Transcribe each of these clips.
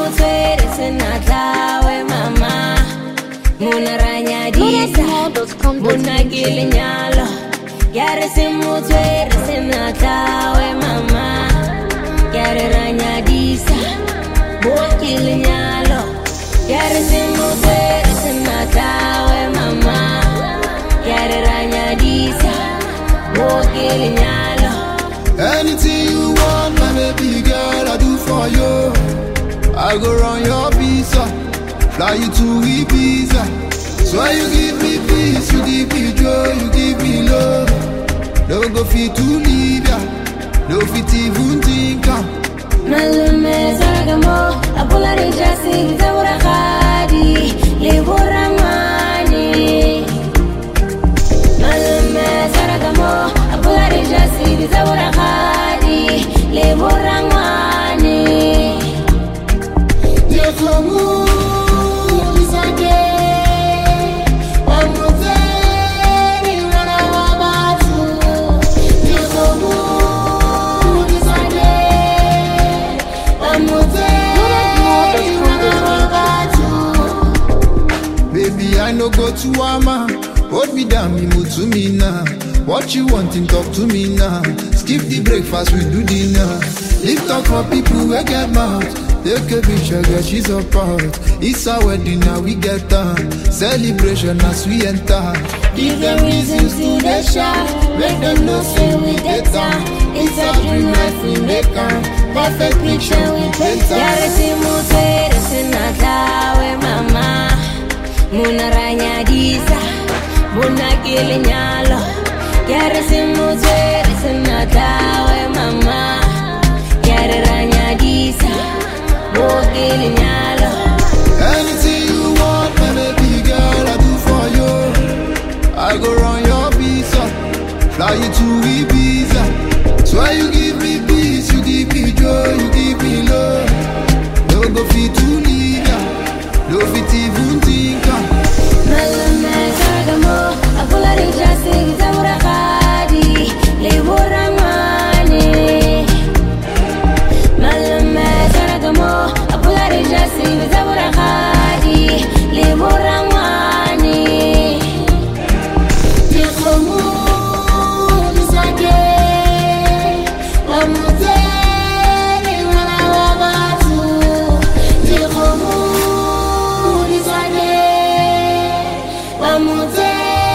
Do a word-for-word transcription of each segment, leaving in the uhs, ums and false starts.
mutswere senatlawe mama Muna ranya disa Muna gilinyalo Yare se mutswere senatlawe mama Yare ranya disa Muna gilinyalo Yare se mutswere senatlawe mama Yare ranya disa Muna gilinyalo. Anything you want, my baby girl, I do for you. I go run your visa, fly you to Ibiza. So you give me peace, you give me joy, you give me love. No go fit to leave ya, no fit even think ya. Malume saragamo, apula rijasi, zawura khadi, libura mani. Malume saragamo, apula rijasi, zawura khadi, libura mani. Yekomu. Baby, I no go to Ama. Hold me down, me move to me now. What you wanting, talk to me now. Skip the breakfast, we do dinner. Lift up for people who get mouth. Take a picture, girl, she's a part. It's our wedding, now we get done. Celebration as we enter. Give them reasons to the shout. Make them know say we get down. It's a dream life we make on. Perfect picture we paint on. Yare si mutswere senatlawe mama Muna ranya disa Muna gilinyalo Yare si mutswere senatlawe mama Yare ranya disa Muna gilinyalo. Anything you want, my baby girl, I do for you. I go run your visa, fly you to Ibiza. So you give me peace, you give me joy, you give me love. No go fit to leave ya, no fit even think ya. Malume saragamo, apula rijasi, zawura khadi, libura mani. Malume saragamo, apula rijasi, zawura khadi, libura mani. Yekomu nisake, wamuteri wana wabatu. Yekomu nisake,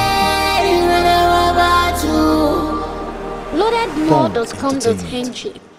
wamuteri wana wabatu. loaded more dot com dot n g